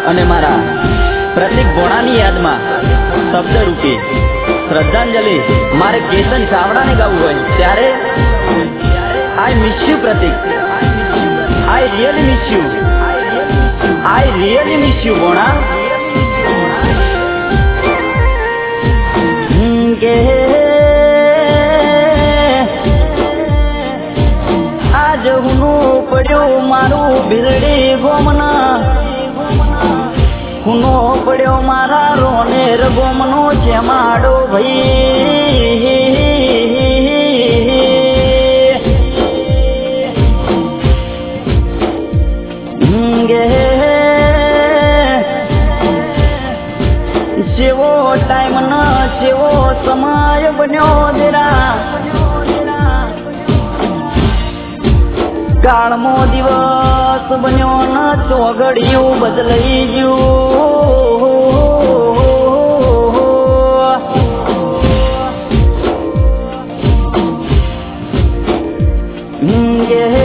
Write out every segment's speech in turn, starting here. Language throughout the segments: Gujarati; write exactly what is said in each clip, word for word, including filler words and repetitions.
અને મારા પ્રતિક ભોણાની યાદમાં શબ્દ રૂપે શ્રદ્ધાંજલિ મારે કેતન ચાવડાને ગાવું હોય ત્યારે I miss you Pratik, I really miss you, I really miss you ભોણા. કે આજ હુનું પડ્યું મારું બિરડી ગોમના, હુનો પડ્યો મારા રોનેર ગોમનો છે માડો ભાઈ. જેવો ટાઈમ ન જેવો સમય બન્યો દેરા, કાળમો દિવસ બન્યો ન ચોગડિયું બદલાઈ ગયું.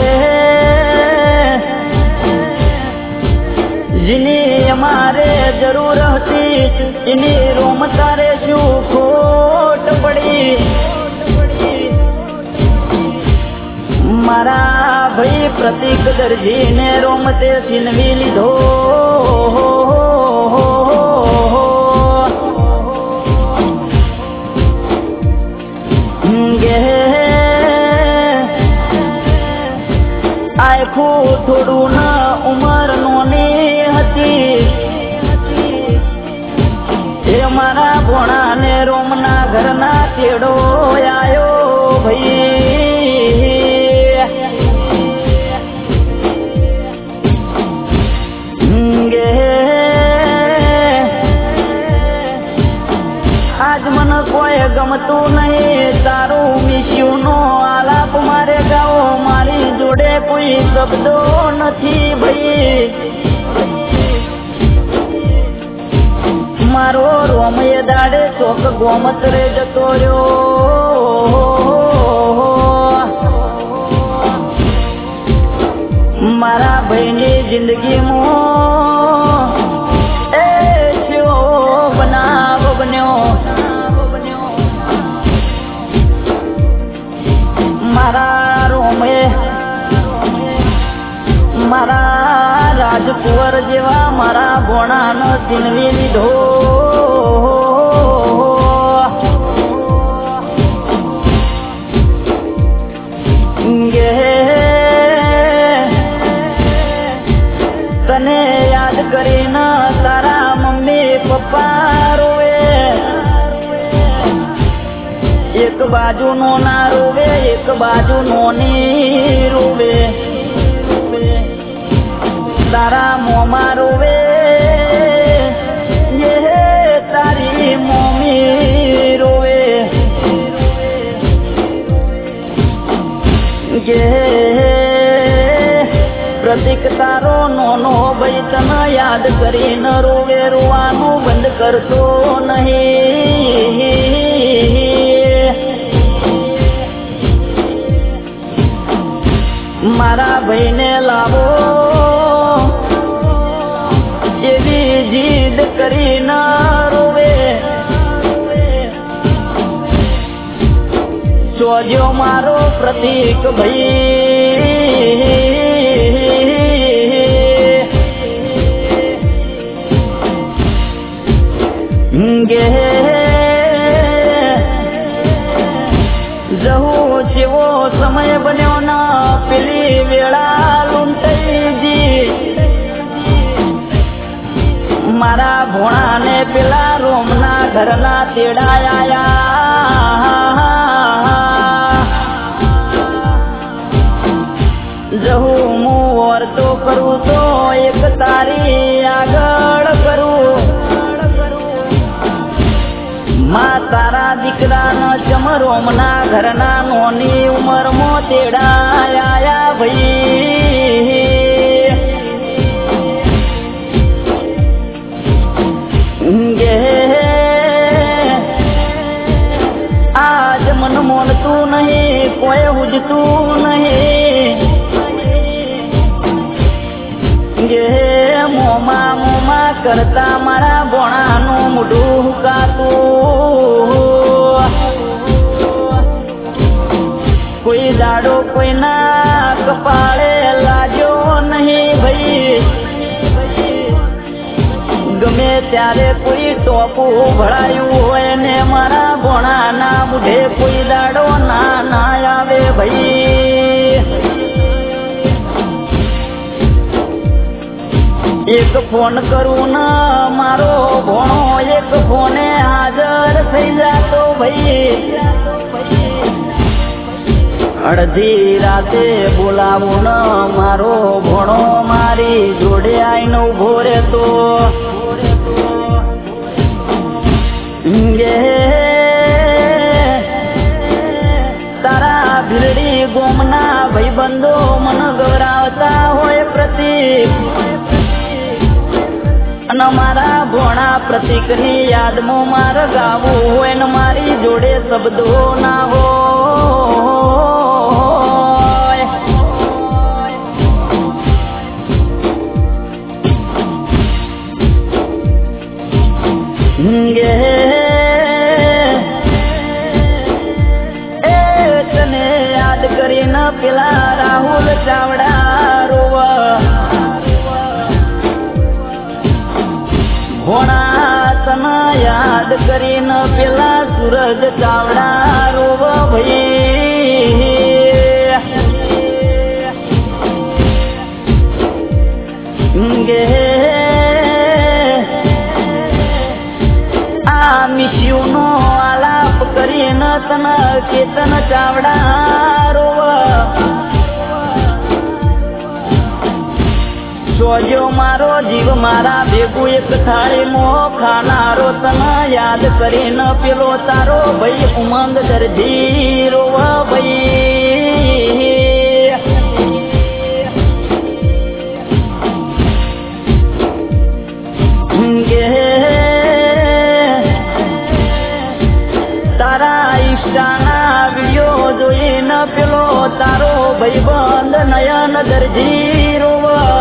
જેની અમારે જરૂર હતી એની રોમ તારે શું ખોટ પડી. મારા ભાઈ પ્રતિક દરજીને રોમ તે છીનવી લીધો. આખું થોડું ના ઉમર નોની હતી એ મારા ભોણાને રોમના ઘરના તેડો આયો ભાઈ. આજ મને કોઈ ગમતું નહીં, તારું મિસ્યું નો આલાપ મારે ગાઓ, મારી જોડે કોઈ શબ્દો નથી ભાઈ. મારો રોમય દાડે ચોક ગોમત રે જતો રહ્યો. મારા ભાઈની જિંદગીમાં એ શો બનાવ બન્યો. મારા રોમે મારા રાજકુંવર જેવા મારા ભોણાનો છીનવી લીધો. તને યાદ કરીને તારા મમ્મી પપ્પા રોવે, એક બાજુ નો ના રોવે એક બાજુ નોની રોવે. તારા મોમાં રોવે એ તારી મમ્મી રોવે. કે પ્રતિક તારો નોનો ભાઈ તને યાદ કરીને રોવે, રોવાનું બંધ કરતો નહીં. મારા ભાઈને લાવો એવી જીદ કરી ના રોવે. જોજો મારો પ્રતિક ભાઈ. ગે જહુ જેવો સમય બન્યો ના પેલી વેળા લૂંટાઈ. મારા ભોણાને પેલા રોમના ઘરના તેડાયા. જહુ હું વર્તો કરું તો એક તારી આગળ કરું. માં તારા દીકરાનો ચમરોમના ઘરના નોની ઉંમરમાં તેડાયા ભાઈ. આજ મન મોનતું નહીં, કોઈ ઉજતું નહીં. ગે મોમાં ક્ષમા કરતા મારા બોણાનું મોઢું હુકાતું કોઈ દાડો કોઈના કપાળે લાગ્યો નહીં ભાઈ ગમે ત્યારે કોઈ ટોપું ભળાયું હોય ને મારા બોણાના મુઢે કોઈ દાડો ના ના આવે ભાઈ એક ફોન કરું ને મારો ભોણો એક ફોને હાજર થઈ જાતો ભાઈ અડધી રાતે બોલાવું ને મારો ભોણો મારી જોડે આઈને ઉભો રહેતો તારા ભીલડી ગોમના ભાઈબંધો મન ગવરાવતા હોય પ્રતિક અને મારા ભોણા પ્રતિકની યાદમાં મારે ગાવું હોય ને મારી જોડે શબ્દો ના હોય તને યાદ કરીને પેલા રાહુલ ચાવડા રોવા ભોણા તને યાદ કરીને પેલા સૂરજ ચાવડા રોવ ભાઈ ગે આ મિસ્યુ નો આલાપ કરીને તને કેતન ચાવડા રોવ સોજો મારો જીવ મારા ભેગું એક થાળી મો ખાનારો તને યાદ કરીને પેલો તારો ભાઈ ઉમંગ દરજી રોવા ભાઈ તારા ઈષ્ટાના વિડીયો જોઈને પેલો તારો ભાઈ બંધ નયન દરજી રોવા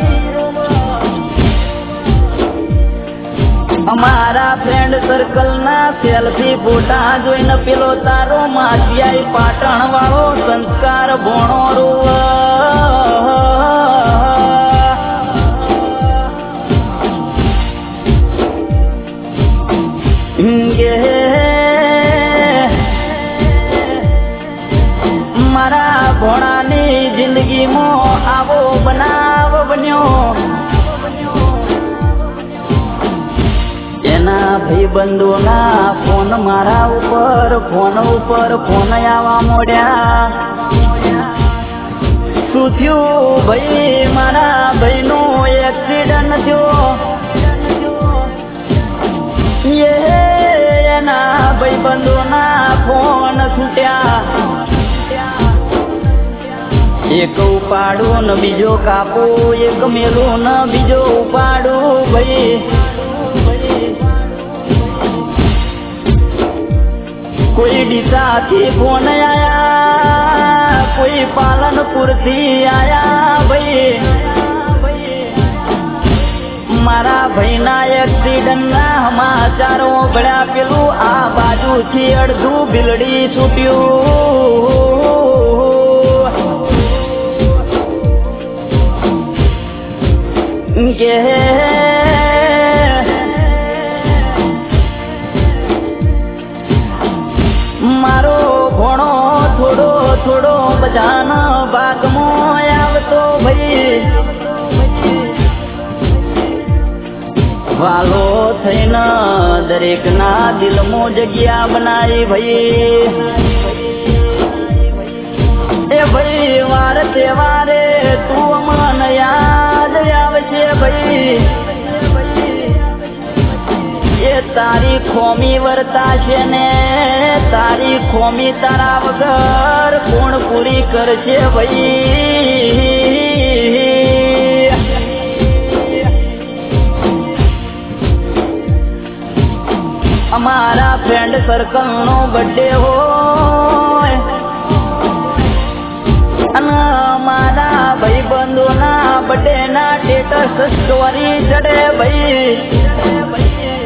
અમારા ફ્રેન્ડ સર્કલ ના સેલ્ફી ફોટા જોઈને પેલો તારો માસિયાઈ પાટણ વાળો સંસ્કાર ભોણો રોવા મારા ભોણાની જિંદગીમાં આવો બનાવ બન્યો એના ભાઈબંધોના ફોન મારા ઉપર ફોન ઉપર ફોન આવવા મોડ્યા શું થયું ભાઈ મારા ભાઈનો એક્સિડન્ટ થયો એના ભાઈબંધોના ફોન છૂટ્યા એક ઉપાડું ને બીજો કાપું એક મેલું ને બીજો ઉપાડું ભાઈ કોઈ ડીસાથી ફોન આયા કોઈ પાલનપુર થી આયા ભાઈ મારા ભાઈના એક્સિડન્ટ ના સમાચારો ભળ્યા પેલું આ બાજુથી અડધું ભીલડી છૂટ્યું કે મારો ભોણો થોડો થોડો બધાના ભાગમાં આવતો ભાઈ વાલો થઈને દરેક ના દિલમાં જગ્યા બનાવી ભાઈ એ ભાઈ વાર તહેવારે તું મને યાદ આવશે ભાઈ એ તારી ખોમી વર્તા છે ને તારી ખોમી તારા વગર કોણ પૂરી કરશે ભાઈ અમારા ફ્રેન્ડ સર્કલ નો બર્થડે હોય અને મારા ભાઈબંધો ના बर्थडे ना स्टेटस स्टोरी चढ़े भाई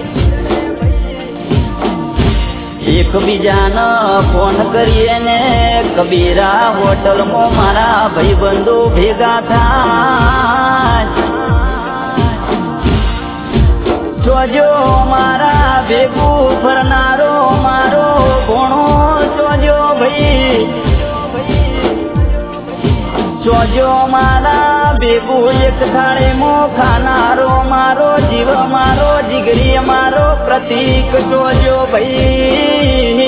एक बीजाना फोन करिए ने कबीरा होटल में मारा भाई बंधु भेगा था जोजो मारा भेगू फरनारो मारो घोणो जोजो भाई जोजो मारा भेगू एक थाली मो खानारो मारो जीव मारो जिगरी मारो प्रतीक जोजो भाई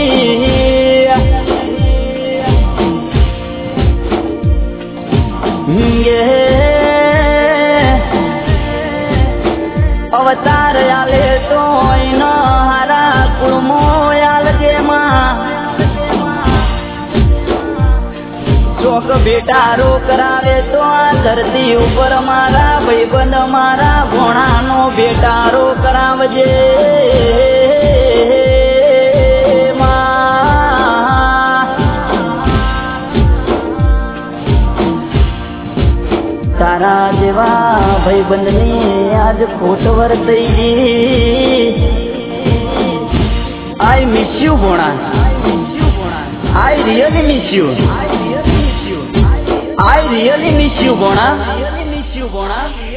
अवतार आले तो इन हारा कुड़मो आल जे चौक बेटारो करावे तो आ धरती ऊपर मारा भाईबंध मारा घोड़ा नो बेटारो करावजे तारा जेवा भाईबंध ने आज खोट वर्तई आई मिस यू बोणा I really miss you I really miss you बोणा